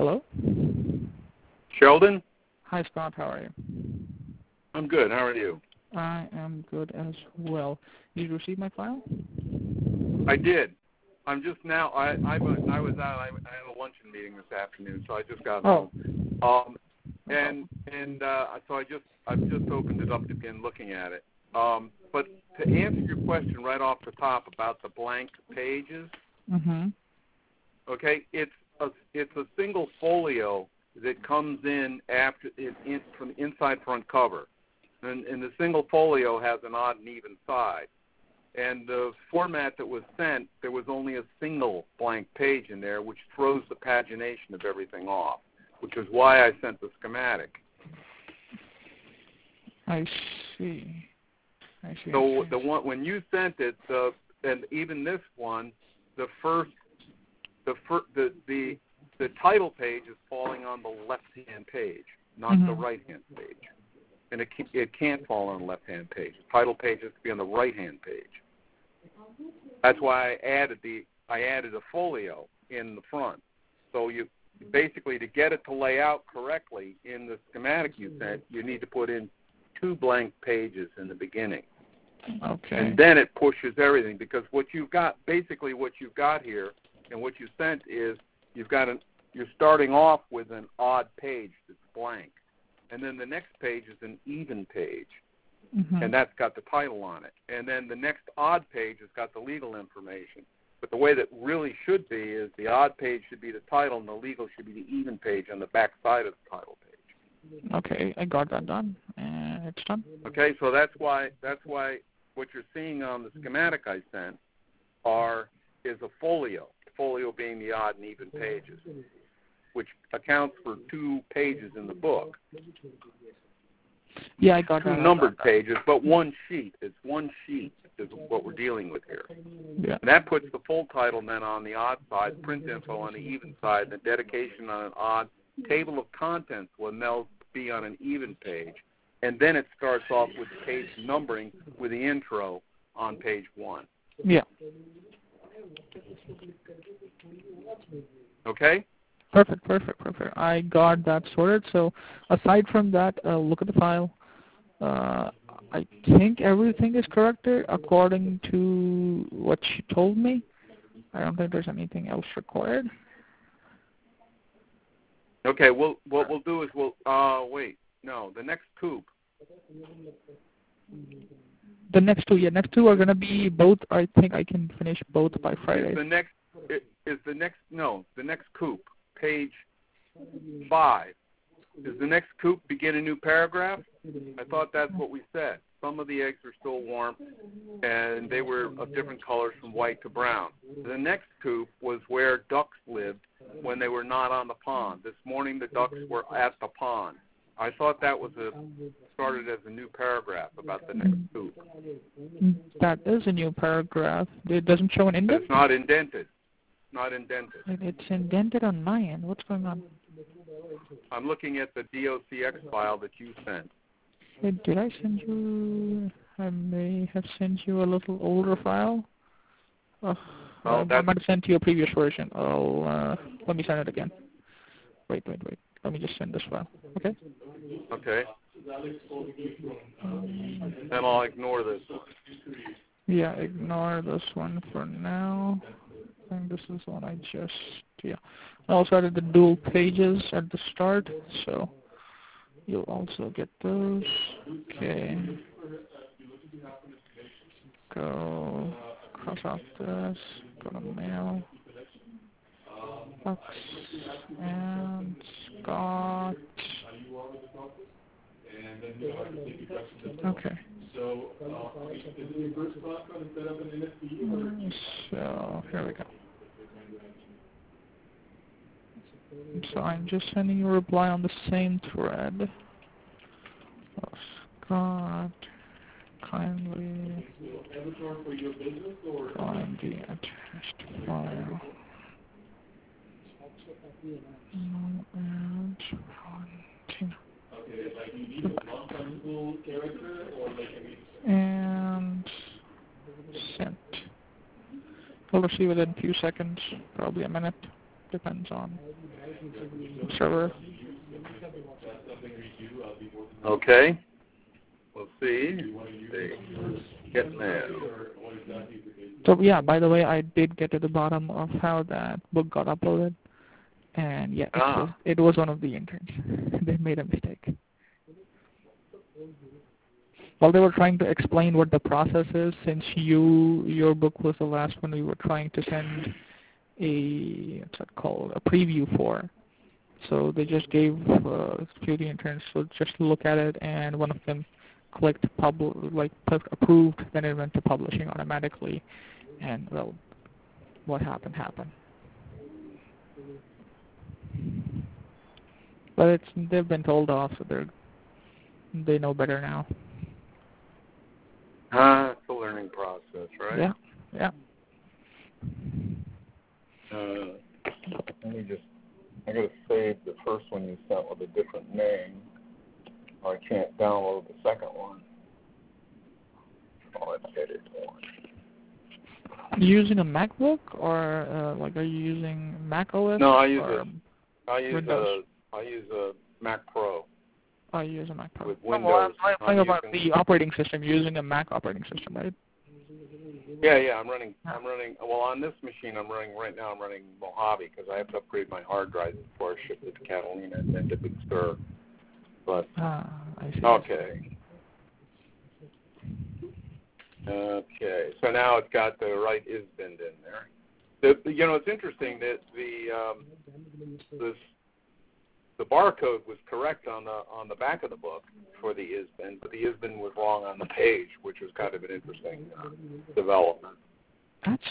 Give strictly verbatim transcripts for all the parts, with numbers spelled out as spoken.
Hello? Sheldon? Hi, Scott. How are you? I'm good. How are you? I am good as well. Did you receive my file? I did. I'm just now, I I, was, I was out, I, I had a luncheon meeting this afternoon, so I just got Oh. home. Um, and and uh, so I just, I've just opened it up again looking at it. Um, but to answer your question right off the top about the blank pages, mm-hmm. okay, it's a, it's a single folio that comes in after in, in, from the inside front cover. And, and the single folio has an odd and even side. And the format that was sent, there was only a single blank page in there, which throws the pagination of everything off, which is why I sent the schematic. I see. I see. So I see. the one when you sent it, the and even this one, the first, the fir, the the the title page is falling on the left-hand page, not mm-hmm. the right-hand page. And it, it can't fall on the left-hand page. The title page has to be on the right-hand page. That's why I added the I added a folio in the front. So you basically, to get it to lay out correctly in the schematic you sent, you need to put in two blank pages in the beginning. Okay. And then it pushes everything, because what you've got, basically what you've got here and what you sent is you've got an you're starting off with an odd page that's blank. And then the next page is an even page, mm-hmm. and that's got the title on it. And then the next odd page has got the legal information. But the way that really should be is the odd page should be the title, and the legal should be the even page on the back side of the title page. Okay, I got that done, and it's done. Okay, so that's why that's why what you're seeing on the schematic I sent are is a folio, folio being the odd and even pages, which accounts for two pages in the book. Yeah, I got two that. Two numbered that. pages, but one sheet. It's one sheet is what we're dealing with here. Yeah. And that puts the full title then on the odd side, print info on the even side, the dedication on an odd, table of contents will now be on an even page. And then it starts off with the page numbering with the intro on page one. Yeah. Okay? Perfect, perfect, perfect. I got that sorted. So aside from that, uh, look at the file. Uh, I think everything is corrected according to what she told me. I don't think there's anything else required. Okay, well, what we'll do is we'll, uh, wait, no, the next coupe. The next two, yeah, next two are going to be both, I think I can finish both by Friday. Is the next, is the next, no, the next coupe. Page five. Does the next coupe begin a new paragraph? I thought that's what we said. Some of the eggs are still warm, and they were of different colors from white to brown. The next coupe was where ducks lived when they were not on the pond. This morning the ducks were at the pond. I thought that was a started as a new paragraph about the next coupe. That is a new paragraph. It doesn't show an indent? It's not indented. Not indented. It's indented on my end. What's going on? I'm looking at the D O C X file that you sent. Hey, did I send you? I may have sent you a little older file. Oh, oh, I might have sent you a previous version. Oh, uh, let me send it again. Wait, wait, wait. Let me just send this file. Okay. Okay. Um, then I'll ignore this one. Yeah, ignore this one for now. I think this is the one I just, yeah. I also added the dual pages at the start, so you'll also get those. Okay. Go, cross out this, go to mail, Bucks, and Scott. Okay. So here we go. So I'm just sending you a reply on the same thread. Oh, Scott, kindly find the attached file. And and sent. We'll receive it in a few seconds, probably a minute. Depends on server. Okay. We'll see. see. Get mail. So yeah, by the way, I did get to the bottom of how that book got uploaded, and yeah, it, Ah. was, it was one of the interns. They made a mistake. While they were trying to explain what the process is, since you your book was the last one we were trying to send a what's that called a preview for. So they just gave uh, security interns to just look at it, and one of them clicked pub like clicked approved, then it went to publishing automatically, and well, what happened happened. But it's they've been told off, so they're they know better now. Ah, it's a learning process, right? Yeah, yeah. Uh, let me just, I gotta save the first one you sent with a different name, or I can't download the second one. Oh, it's edit one. You using a MacBook, or uh, like are you using Mac O S? No, I use or a, I use Windows? a, I use a Mac Pro. Oh, you use a Mac Pro. With Oh, well, Windows. I'm talking I'm about using, the operating system. You're using a Mac operating system, right? Yeah, yeah, I'm running, I'm running, well, on this machine I'm running, right now I'm running Mojave because I have to upgrade my hard drive before I ship it to Catalina and then to Big Sur. But, Ah, I see. okay. Okay, so now it's got the right isbind in there. The, you know, it's interesting that the, um, this, the barcode was correct on the on the back of the book for the isbind, but the isbind was wrong on the page, which was kind of an interesting uh, development. That's.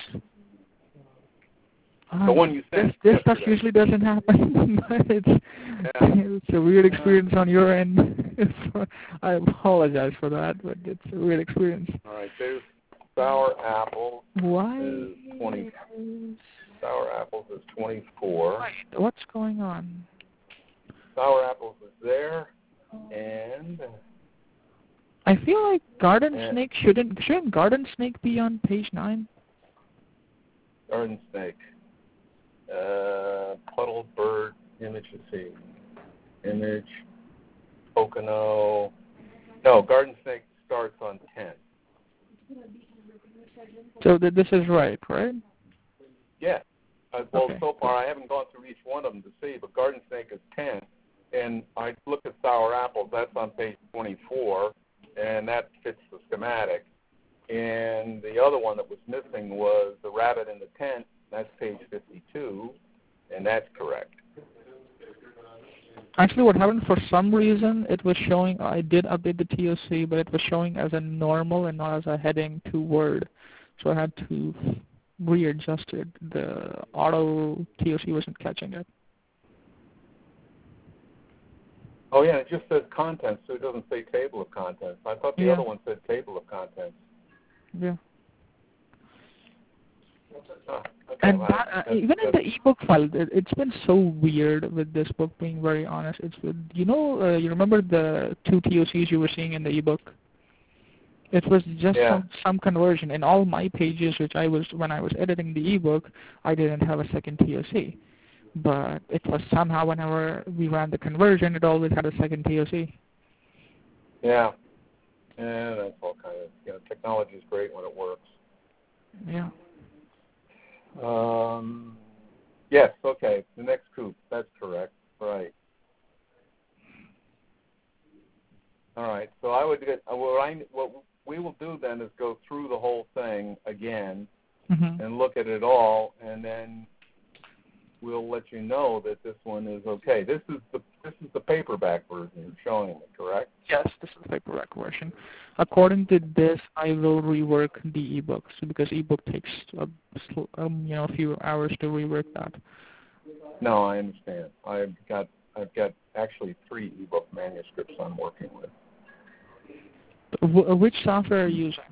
The Uh, one you sent this this stuff yesterday. usually doesn't happen, but it's Yeah. it's a weird experience on your end. I apologize for that, but it's a weird experience. All right, there's sour apples. Why? Is twenty. Sour apples is twenty-four. Wait, what's going on? Sour apples is there, and I feel like Garden and Snake shouldn't shouldn't Garden Snake be on page nine? Garden Snake, uh, Puddle Bird image. Let's see, image, Pocono. No, Garden Snake starts on ten. So that this is right, right? Yeah. Uh, well, Okay. so far I haven't gone through each one of them to see, but Garden Snake is ten. And I looked at Sour Apples, that's on page twenty-four, and that fits the schematic. And the other one that was missing was the Rabbit in the Tent, that's page fifty-two, and that's correct. Actually, what happened, for some reason, it was showing, I did update the T O C, but it was showing as a normal and not as a heading to Word. So I had to readjust it. The auto T O C wasn't catching it. Oh, yeah, it just says contents, so it doesn't say table of contents. I thought the Yeah. other one said table of contents. Yeah. Oh, okay, And well, that, uh, that's, even in the ebook file, it, it's been so weird with this book, being very honest. It's you know, uh, you remember the two T O Cs you were seeing in the ebook? It was just yeah. some, some conversion. In all my pages, which I was, when I was editing the ebook, I didn't have a second T O C. But it was somehow whenever we ran the conversion, it always had a second T O C. Yeah. Yeah, that's all kind of, you know, technology is great when it works. Yeah. Um, yes, okay, the next coop, that's correct, right. All right, so I would get, what, I, what we will do then is go through the whole thing again Mm-hmm. and look at it all, and then we'll let you know that this one is okay. This is the this is the paperback version you're showing me, correct? Yes, this is the paperback version. According to this, I will rework the ebook, so because ebook takes a, um, you know a few hours to rework that. No, I understand. I've got I've got actually three ebook manuscripts I'm working with. W- which software are you using?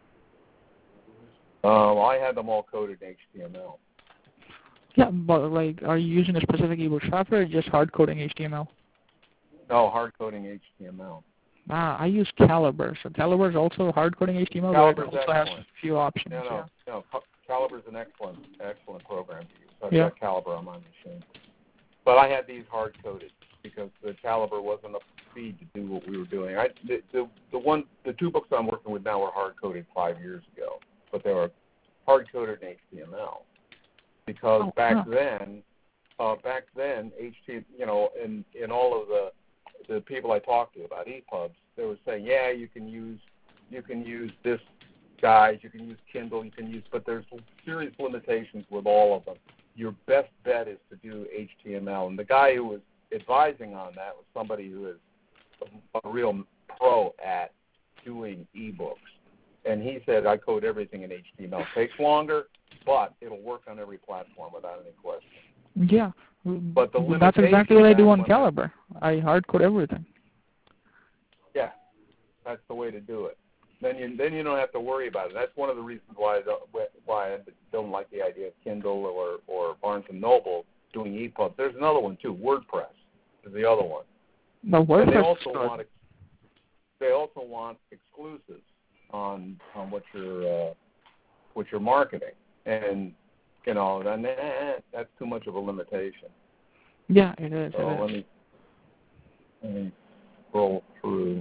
Um, I had them all coded in H T M L. Yeah, but like, are you using a specific ebook software or just hard coding H T M L? No, hard coding H T M L. Ah, I use Calibre. So Calibre is also hard coding H T M L, Calibre's but it also has excellent. a few options. No, no, yeah. no. Calibre's an excellent, excellent program to use. I've Yeah. got Caliber on my machine. But I had these hard-coded because the Caliber wasn't up to speed to do what we were doing. I, the, the, the, one, the two books I'm working with now were hard-coded five years ago, but they were hard-coded in H T M L. Because Oh, back huh. then, uh, back then, H T M L, you know, in, in all of the the people I talked to about E P U Bs, they were saying, yeah, you can use you can use this guide, you can use Kindle, you can use, but there's serious limitations with all of them. Your best bet is to do H T M L. And the guy who was advising on that was somebody who is a, a real pro at doing e-books. And he said, I code everything in H T M L. It takes longer, but it'll work on every platform without any question. Yeah. But the That's exactly what I do on when Caliber. I hard code everything. Yeah, that's the way to do it. Then you then you don't have to worry about it. That's one of the reasons why I don't, why I don't like the idea of Kindle or, or Barnes and Noble doing E P U B. There's another one too. WordPress is the other one. No, WordPress And they also is want they also want exclusives on on what you're uh, what you're marketing, and you know then eh, that's too much of a limitation. Yeah, it is. So it let is. me let me scroll through.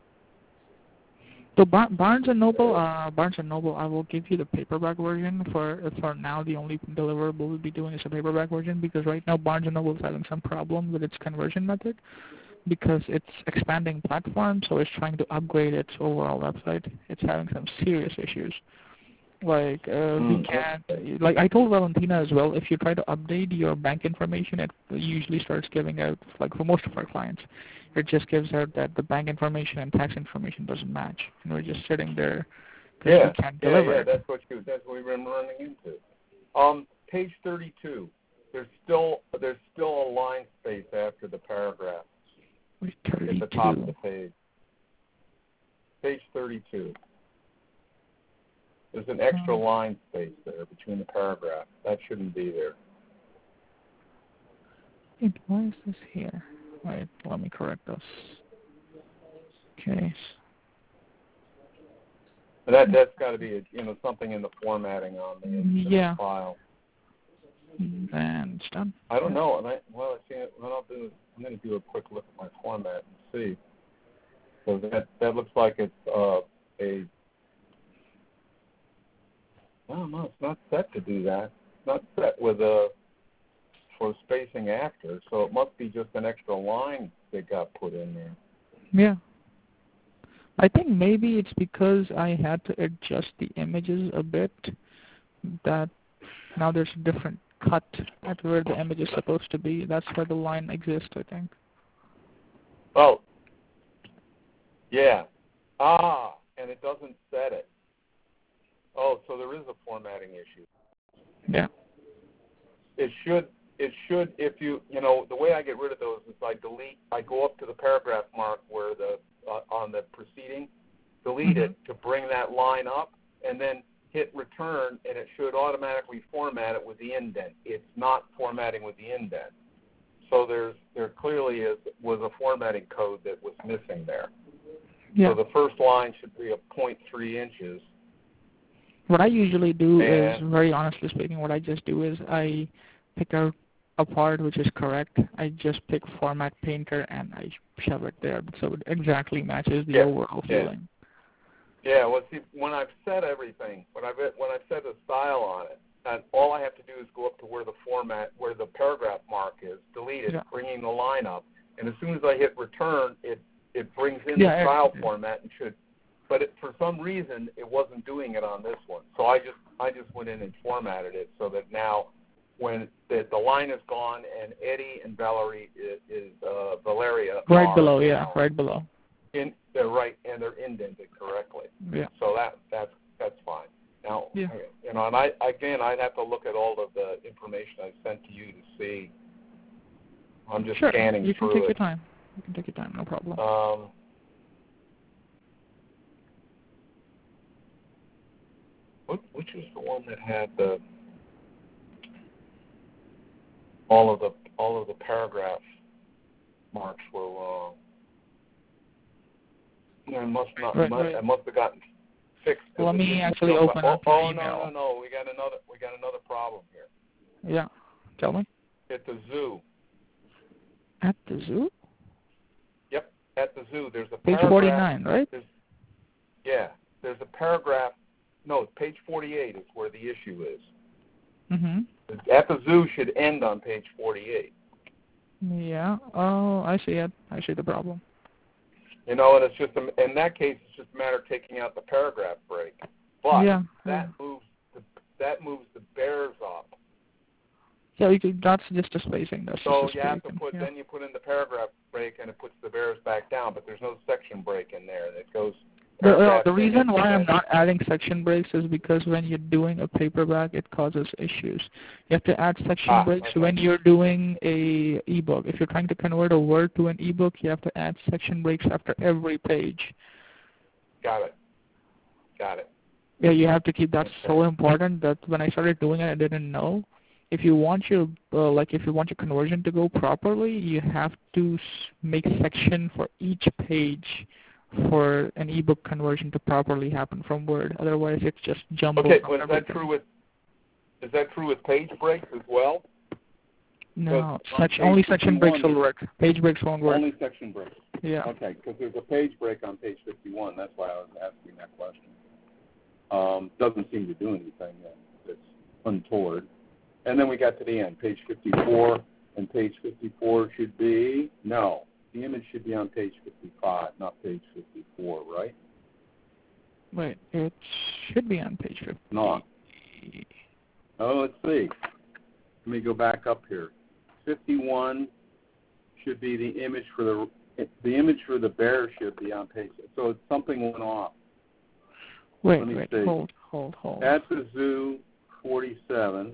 So Bar- Barnes and Noble, uh, Barnes and Noble, I will give you the paperback version. For for now, the only deliverable we'll be doing is a paperback version because right now Barnes and Noble is having some problem with its conversion method because it's expanding platform, so it's trying to upgrade its overall website. It's having some serious issues. Like uh, Mm, we can't, like I told Valentina as well, if you try to update your bank information, it usually starts giving out, like for most of our clients, it just gives out that the bank information and tax information doesn't match, and we're just sitting there because Yeah, we can't yeah, deliver yeah. it. That's what you. That's what we've been running into. Um, page thirty-two. There's still there's still a line space after the paragraph at the top of the page. Page thirty-two. There's an extra Um, line space there between the paragraphs. That shouldn't be there. wait, why is this here? Wait, let me correct this. Okay. But that that's got to be a, you know something in the formatting on the, in Yeah. the file. And it's done. I don't know. And I, well, I see it. What I'll do is I'm going to do a quick look at my format and see. So that that looks like it's uh, a. No, no, it's not set to do that. It's not set with a for spacing after. So it must be just an extra line that got put in there. Yeah. I think maybe it's because I had to adjust the images a bit that now there's a different cut at where the image is supposed to be. That's where the line exists, I think. Oh, yeah. Ah, and it doesn't set it. Oh, so there is a formatting issue. Yeah. It should, it should, if you, you know, the way I get rid of those is I delete, I go up to the paragraph mark where the, uh, on the preceding, delete Mm-hmm. it to bring that line up, and then hit return, and it should automatically format it with the indent. It's not formatting with the indent. So there's, there clearly is, was a formatting code that was missing there. Yeah. So the first line should be a zero point three inches. What I usually do And is, very honestly speaking, what I just do is I pick out a part which is correct. I just pick Format Painter and I shove it there so it exactly matches the yeah, overall yeah. feeling. Yeah, well, see, when I've set everything, when I've when I've set a style on it, and all I have to do is go up to where the format, where the paragraph mark is, delete it, Yeah. bringing the line up, and as soon as I hit return, it it brings in Yeah, the style it, format and should. But it, for some reason, it wasn't doing it on this one, so I just I just went in and formatted it so that now, when the, the line is gone and Eddie and Valerie is, is uh, Valeria right are below, yeah, now right below. in they're right and they're indented correctly. Yeah. So that that's that's fine. Now, Yeah. you know, and I again I'd have to look at all of the information I sent to you to see. I'm just Sure, scanning you can through take it. your time. You can take your time, no problem. Um, what, which is the one that had the all of the all of the paragraph marks were wrong? I must not. Right, must, right. I must have gotten fixed. Let me actually no, open oh, up your oh email. no no no! We got another we got another problem here. Yeah. Tell me. At the zoo. At the zoo? Yep, at the zoo. There's a Page paragraph. forty-nine, right? There's, yeah, there's a paragraph. No, page forty-eight is where the issue is. Mm-hmm. At the zoo should end on page forty-eight. Yeah. Oh, I see it. I see the problem. You know, and it's just a, in that case, it's just a matter of taking out the paragraph break. But yeah. that yeah. moves the that moves the bears up. Yeah, you could, that's just a spacing. That's so just a you have to spacing, put yeah. then you put in the paragraph break and it puts the bears back down. But there's no section break in there. It goes. The, uh, the reason why I'm not adding section breaks is because when you're doing a paperback, it causes issues. You have to add section ah, breaks okay. when you're doing a ebook. If you're trying to convert a word to an ebook, you have to add section breaks after every page. Got it. Got it. Yeah, you have to keep that okay. so important that when I started doing it, I didn't know. If you want your uh, like if you want your conversion to go properly, you have to make section for each page for an ebook conversion to properly happen from Word. Otherwise, it's just jumbled. Okay, well, is that true with is that true with page breaks as well? No, section, only section breaks will work. Page breaks won't work. Only section breaks. Yeah. Okay, because there's a page break on page fifty-one. That's why I was asking that question. Um, doesn't seem to do anything yet. It's untoward. And then we got to the end, page fifty-four, and page fifty-four should be no. The image should be on page fifty-five, not page fifty-four, right? Wait, it should be on page fifty. Not. Oh, let's see. Let me go back up here. fifty-one should be the image for the the image for the bear should be on page. So something went off. Wait, Let me wait, see. hold, hold, hold. At the zoo, forty-seven.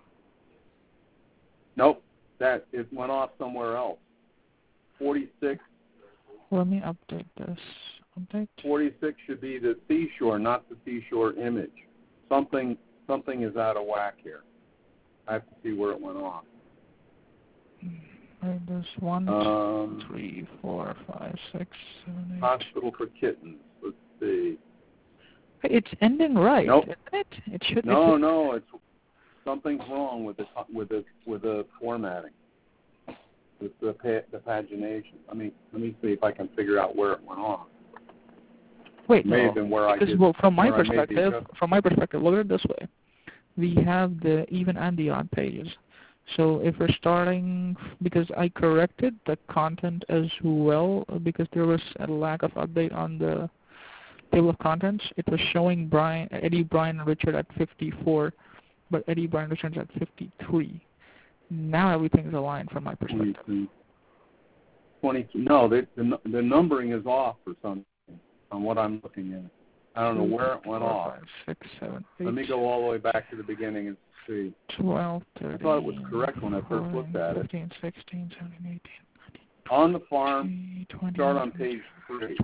Nope, that it went off somewhere else. forty-six. Let me update this. Update. forty-six should be the seashore, not the seashore image. Something something is out of whack here. I have to see where it went off. Right, there's one, um, two, three, four, five, six, seven, eight. Hospital for Kittens. Let's see. It's ending right, nope. isn't it? It should. No, it's, no, it's something's wrong with the with the with the formatting. With the the pagination. Let me let me see if I can figure out where it went off. Wait, it may no. have been where because, I did, well, from my where perspective, from my perspective, look at it this way: we have the even and the odd pages. So if we're starting, because I corrected the content as well, because there was a lack of update on the table of contents. It was showing Brian, Eddie, Brian, and Richard at fifty-four, but Eddie, Brian, Richard's at fifty-three. Now everything's aligned from my perspective. twenty-two. twenty-two. No, the, the the numbering is off for something on what I'm looking at. I don't know where it went four, off. Five, six, seven, eight, Let me go all the way back to the beginning and see. twelve, thirteen, I thought it was correct when I first looked at it. fifteen, sixteen, seventeen, eighteen, nineteen, On the farm, twenty, start on page three.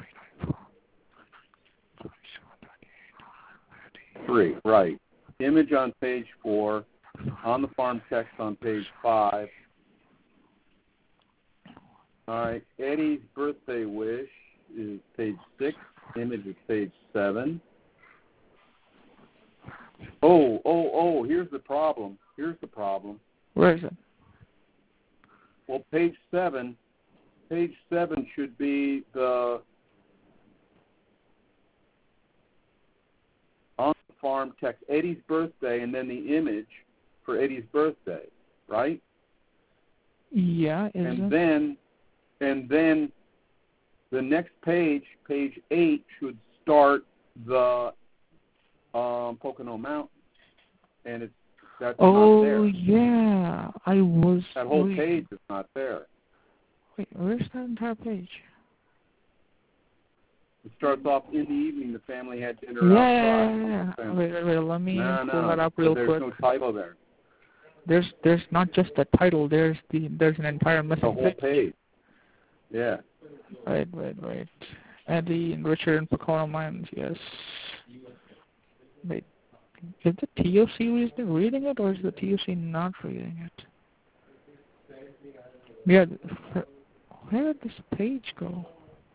Three, right. Image on page four. On the farm text on page five. All right. Eddie's birthday wish is page six. Image is page seven. Oh, oh, oh, here's the problem. Here's the problem. Where is it? Well, page seven, page seven should be the on the farm text, Eddie's birthday, and then the image for Eddie's birthday, right? Yeah, is and it? then, and then the next page, page eight, should start the um, Pocono Mountain, and it's that's oh, not there. yeah, I was. That whole wait, page is not there. Wait, where's that entire page? It starts off in the evening. The family had dinner Yeah, outside. yeah, yeah. Wait, wait, wait. Let me no, pull no, that up real there's quick. There's no title there. There's, there's not just the title. There's the, there's an entire missing The whole page. page. Yeah. Wait, wait, wait. Eddie and Richard and Pocono Mines. Yes. Wait, is the T O C reading, reading it, or is the T O C not reading it? Yeah. Where did this page go?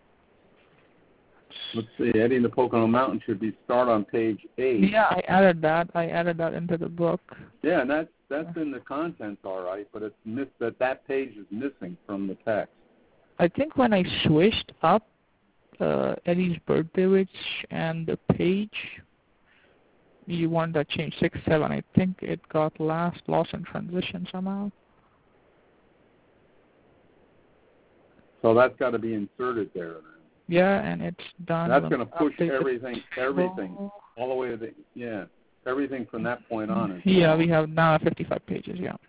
Let's see. Eddie and the Pocono Mountain should be start on page eight. Yeah, I added that. I added that into the book. Yeah, and that's that's in the contents, all right, but it's miss that that page is missing from the text. I think when I switched up uh, Eddie's birthday witch and the page, you want that change six seven. I think it got last lost in transition somehow. So that's got to be inserted there. Then. Yeah, and it's done. That's going to push Update everything, everything, all the way to the yeah, everything from that point on. Is yeah, wrong. we have now fifty-five pages. Yeah,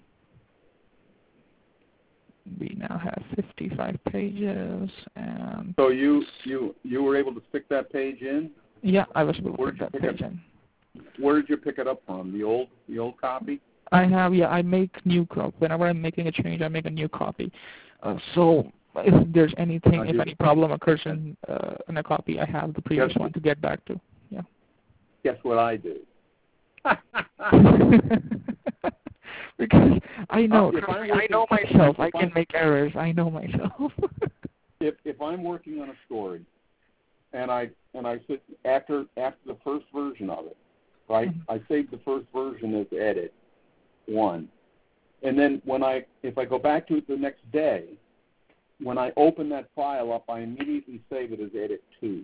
we now have fifty-five pages, and so you you you were able to stick that page in. Yeah, I was able to Where put did you that pick page it? in. Where did you pick it up from? The old the old copy? I have, yeah, I make new copy. Whenever I'm making a change, I make a new copy. Uh, so if there's anything, Uh, if you- any problem occurs in, uh, in a copy, I have the previous Yes. one to get back to. Yeah. Guess what I do? Because I know, Uh, if trust I'm me, I working- know myself. if I can I'm- make errors. I know myself. if if I'm working on a story, and I and I sit after after the first version of it, right? Mhm. I save the first version as edit one, and then when I if I go back to it the next day, when I open that file up, I immediately save it as edit two,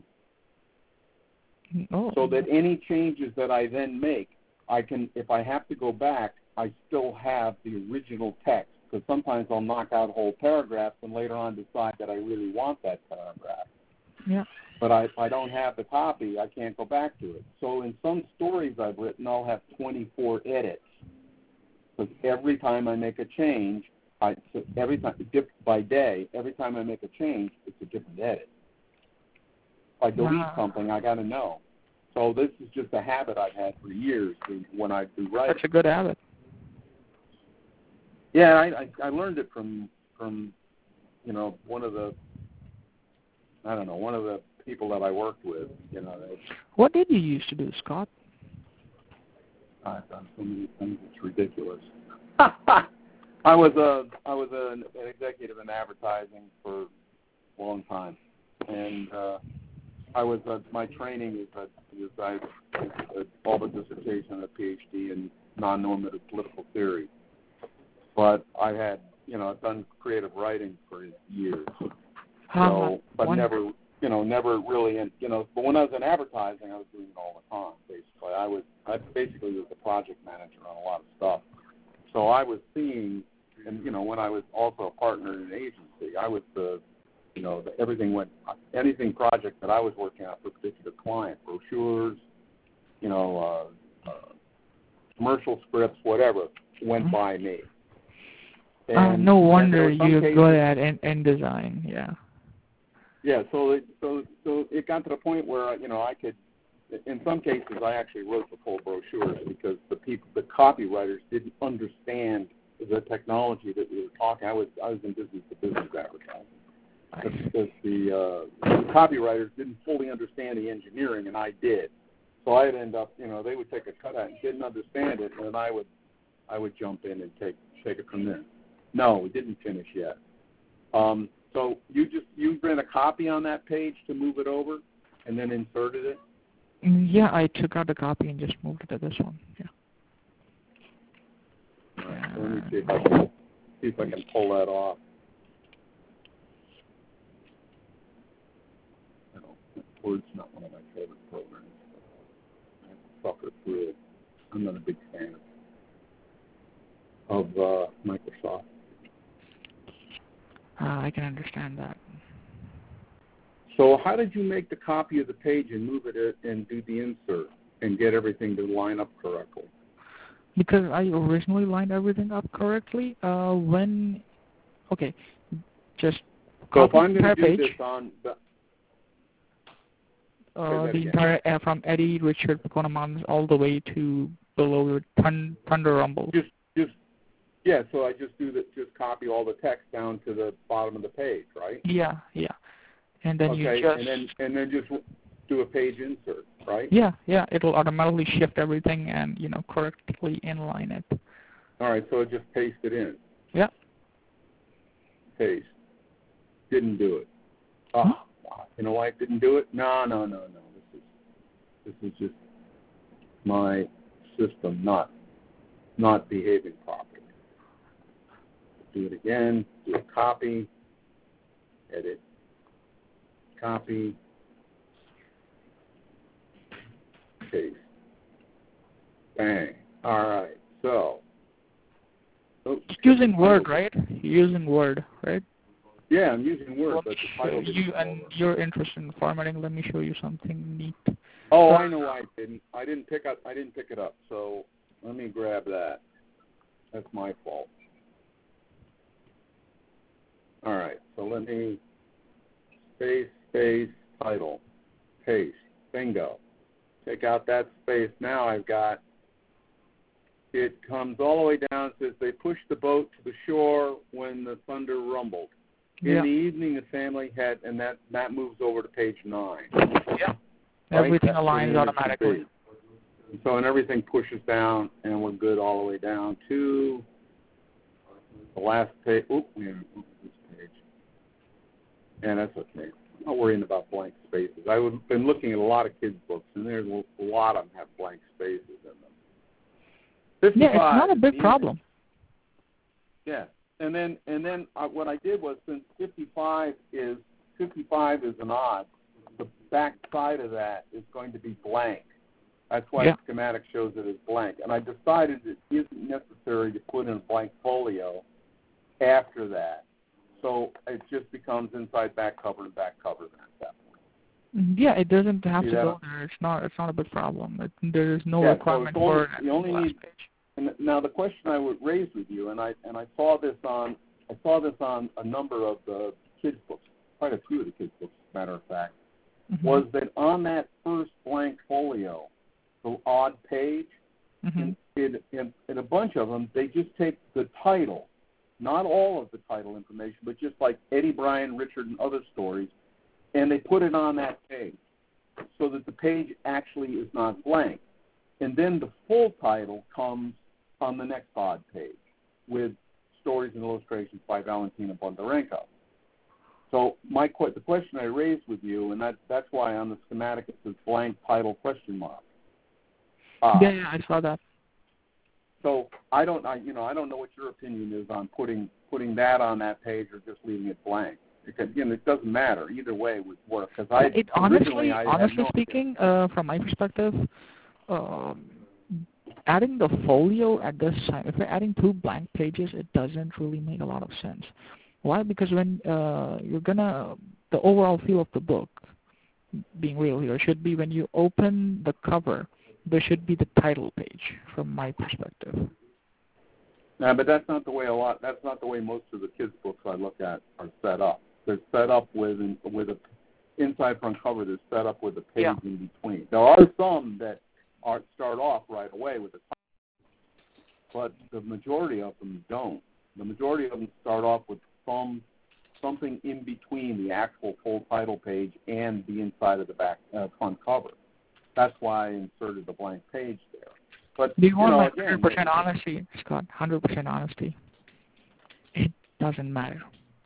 Oh. so that any changes that I then make, I can if I have to go back, I still have the original text. Because sometimes I'll knock out whole paragraphs and later on decide that I really want that paragraph. Yeah. But I, if I don't have the copy, I can't go back to it. So in some stories I've written, I'll have twenty-four edits. Because every time I make a change, I so every time by day, every time I make a change, it's a different edit. If I delete Wow. something, I got to know. So this is just a habit I've had for years when I do writing. That's a good habit. Yeah, I, I I learned it from from you know one of the I don't know one of the people that I worked with. You know, they, What did you used to do, Scott? I've done so many things; it's ridiculous. I was a I was a, an executive in advertising for a long time, and uh, I was a, my training is a is I a Harvard dissertation, a PhD in non-normative political theory. But I had, you know, I've done creative writing for years. So, but One, never, you know, never really, in, you know. But when I was in advertising, I was doing it all the time. Basically, I was, I basically was the project manager on a lot of stuff. So I was seeing, and you know, when I was also a partner in an agency, I was the, you know, the, everything went, anything project that I was working on for a particular client, brochures, you know, uh, uh, commercial scripts, whatever, went by me. And, uh, no wonder and you're cases, good at in, in design. Yeah. Yeah, so it, so so it got to the point where you know I could, in some cases, I actually wrote the full brochures because the people, the copywriters, didn't understand the technology that we were talking. I was I was in business to business advertising. Because the, uh, the copywriters didn't fully understand the engineering, and I did. So I'd end up, you know, they would take a cut out and didn't understand it, and then I would I would jump in and take take it from there. No, we didn't finish yet. Um, so you just you ran a copy on that page to move it over, and then inserted it. Yeah, I took out the copy and just moved it to this one. Yeah. All right, so let me see if I can see if I can pull that off. You know, Word's not one of my favorite programs. I have to suffer through it. I'm not a big fan of uh, Microsoft. Uh, I can understand that. So how did you make the copy of the page and move it and do the insert and get everything to line up correctly? Because I originally lined everything up correctly. Uh, when, okay, just So if copy I'm the going entire to do page, this on the, uh, that the again. entire uh, from Eddie, Richard, Pecona Mountains, all the way to below the thun- Thunder Rumble. just just yeah. So I just do that. Just copy all the text down to the bottom of the page, right? Yeah, yeah. And then okay, you just and then and then just do a page insert, right? yeah, yeah. It'll automatically shift everything and you know correctly inline it. All right, so just paste it in. Yeah. Paste. Didn't do it. Oh, wow. You know why it didn't do it? No, no, no, no. This is this is just my system not not behaving properly. Do it again. Do a copy. Edit. Copy. Paste. Bang. All right. So. Oops. Using Word, right? You're using Word, right? Yeah, I'm using Word, Let but me the show title you, didn't and go. you're interested in formatting. Let me show you something neat. Oh, Uh, I know I didn't. I didn't pick up. I didn't pick it up. So let me grab that. That's my fault. All right. So let me space space title paste. Bingo. Take out that space. Now I've got. It comes all the way down. It says they pushed the boat to the shore when the thunder rumbled. In yeah. the evening, the family had, and that that moves over to page nine. Yeah. Right? Everything That's where the aligns image should automatically. be. So, and everything pushes down, and we're good all the way down to the last page. Oop, we have this page. And that's okay. I'm not worrying about blank spaces. I've been looking at a lot of kids' books, and there's a lot of them have blank spaces in them. Yeah, it's not a big problem. Yeah, and then and then uh, what I did was, since fifty-five is fifty-five is an odd, the back side of that is going to be blank. That's why yeah. the schematic shows it as blank. And I decided it isn't necessary to put in a blank folio after that. So it just becomes inside back cover and back cover then at that point. Yeah, it doesn't have See to that? go there. It's not. It's not a big problem. It, there is no yeah, requirement so only, for it. You only last need. Page. And now the question I would raise with you, and I and I saw this on I saw this on a number of the kids' books, quite a few of the kids' books, as a matter of fact, Mm-hmm. was that on that first blank folio, the odd page, Mm-hmm. in, in, in, in a bunch of them, they just take the title, not all of the title information, but just like Eddie, Brian, Richard, and other stories, and they put it on that page so that the page actually is not blank. And then the full title comes on the next odd page with stories and illustrations by Valentina Bondarenko. So my the question I raised with you, and that, that's why on the schematic it says blank title question mark. Uh, yeah, yeah, I saw that. So I don't, I, you know, I don't know what your opinion is on putting putting that on that page or just leaving it blank. Because again, it doesn't matter either way would work. Because I it honestly, I honestly no speaking, uh, from my perspective, um, adding the folio at this time, if we're adding two blank pages, it doesn't really make a lot of sense. Why? Because when uh, you're gonna, the overall feel of the book, being real here, should be when you open the cover, there should be the title page, from my perspective. No, but that's not the way a lot. That's not the way most of the kids' books I look at are set up. They're set up with with a inside front cover. They're set up with a page yeah. in between. There are some that are start off right away with a title, but the majority of them don't. The majority of them start off with some something in between the actual full title page and the inside of the back uh, front cover. That's why I inserted the blank page there. But Do you want know, my again, one hundred percent honesty, Scott? one hundred percent honesty. It doesn't matter.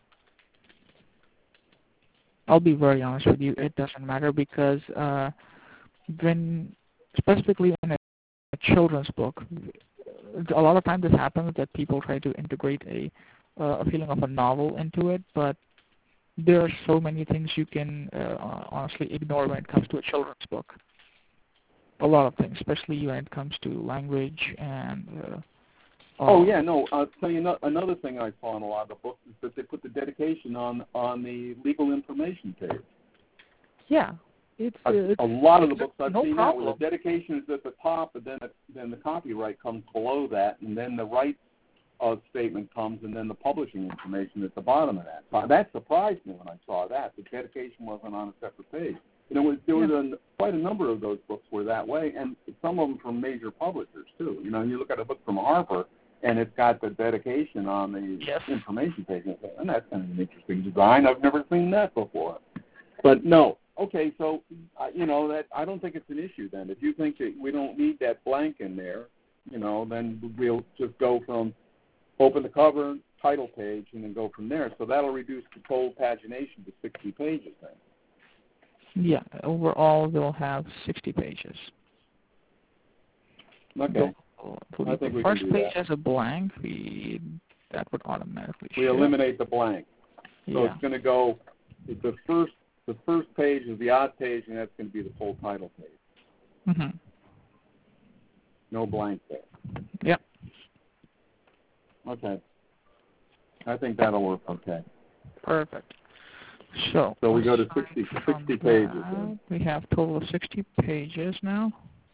I'll be very honest with you. It doesn't matter because uh, when, specifically in a, a children's book, a lot of times this happens that people try to integrate a, uh, a feeling of a novel into it, but there are so many things you can uh, honestly ignore when it comes to a children's book. A lot of things, especially when it comes to language and. Uh, oh yeah, no. I'll tell you no, another thing I saw in a lot of the books is that they put the dedication on on the legal information page. Yeah, it's, uh, a, it's a lot of the books I've no seen problem. that where the dedication is at the top, and then then the copyright comes below that, and then the rights uh, statement comes, and then the publishing information at the bottom of that. So that surprised me when I saw that the dedication wasn't on a separate page. You know, there was yeah. a, quite a number of those books were that way, and some of them from major publishers too. You know, you look at a book from Harper, and it's got the dedication on the yes. information page, and that's kind of an interesting design. I've never seen that before. But no, okay, so uh, you know that I don't think it's an issue then. If you think that we don't need that blank in there, you know, then we'll just go from open the cover, title page, and then go from there. So that'll reduce the total pagination to sixty pages then. Yeah, overall we'll have sixty pages. Okay. We'll, to leave I think the we first can do page that. as a blank. We that would automatically We show. eliminate the blank. So Yeah. it's going to go, the first the first page is the odd page, and that's going to be the full title page. Mhm. No blank there. Yep. Okay. I think that'll work okay. Perfect. So, So we go to aside sixty, from sixty pages. that, Then. we have a total of sixty pages now.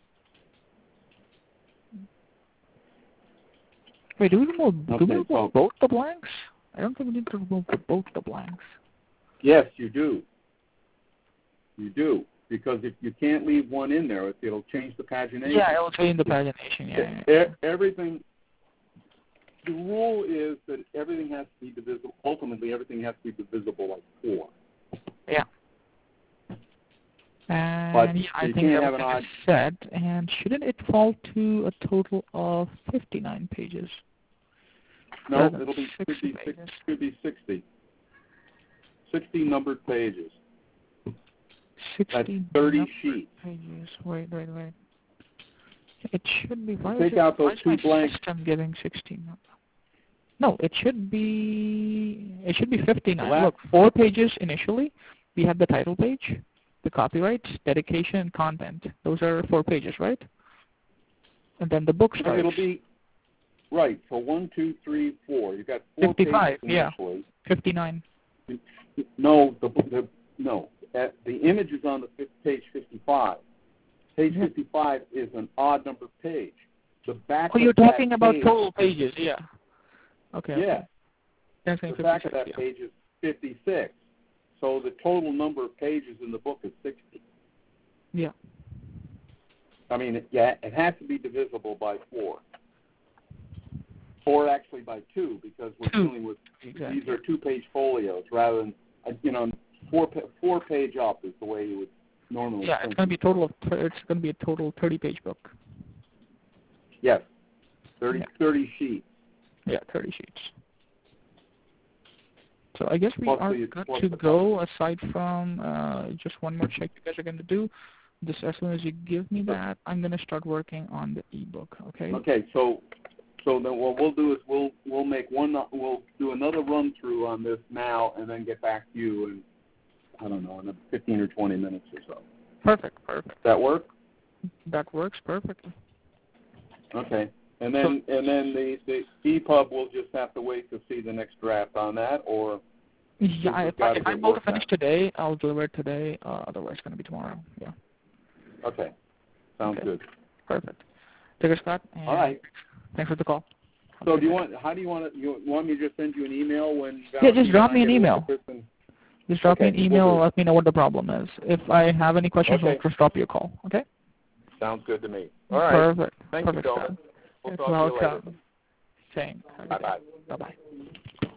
Wait, do we remove, do Okay, we remove so- both the blanks? I don't think we need to remove the, both the blanks. Yes, you do. You do. Because if you can't leave one in there, it'll change the pagination. Yeah, it'll change the pagination, yeah. yeah. E- Everything, the rule is that everything has to be divisible. Ultimately, everything has to be divisible by four. Yeah. And But yeah, I you think can't have an everything odd. is set. And shouldn't it fall to a total of fifty-nine pages? No, rather than it'll be should sixty be six, pages? should be sixty. Sixty numbered pages. sixty That's thirty numbered sheets. pages. Wait, wait, wait. It should be. Why Take is it, out those why is two my blanks. system giving sixteen? No, it should be. It should be fifty-nine. The last- Look, four pages initially. We have the title page, the copyrights, dedication, and content. Those are four pages, right? And then the book starts. It'll be right. So one, two, three, four. You got four fifty-five. pages Yeah. initially. fifty-nine. No, the, the no. At, the image is on the fifth, page fifty-five. Page Yeah. fifty-five is an odd number page. The back. Oh, you're of that talking about page, total pages. Yeah. Okay. Yeah. Okay. That's saying The back of fifty-six, that yeah. page is fifty-six. So the total number of pages in the book is sixty. Yeah. I mean, it, yeah, it has to be divisible by four. Or actually by two, because we're Two. dealing with, Exactly. these are two-page folios rather than, uh, you know, four pa- four page up is the way you would normally Yeah, print it's going to be it. a total of th- it's going to be a total thirty-page book. Yes, thirty, Yeah. thirty sheets. Yeah, thirty sheets. So I guess we Plus are the- good plus to the go. Aside from uh, just one more check you guys are going to do. Just as soon as you give me that, I'm going to start working on the ebook. Okay. Okay, so so then what we'll do is we'll we'll make one we'll do another run through on this now and then get back to you in I don't know in fifteen or twenty minutes or so. Perfect. Perfect. That work? That works perfectly. Okay. And then so, and then the, the E P U B will just have to wait to see the next draft on that, or yeah, if, I, if I'm able to finish today, I'll deliver it today. Uh, otherwise, it's going to be tomorrow. Yeah. Okay. Sounds okay. good. Perfect. Take care, Scott. And all right. Thanks for the call. So okay. do you want? How do you want to? You want me to just send you an email when? Yeah, just drop me an email. And, just drop okay, me an email we'll and let me know what the problem is. If I have any questions, okay. I'll just drop you a call. Okay. Sounds good to me. All right. Perfect. Thank Perfect, you, gentlemen. We'll it's talk to you later. Same. Bye bye. Bye bye.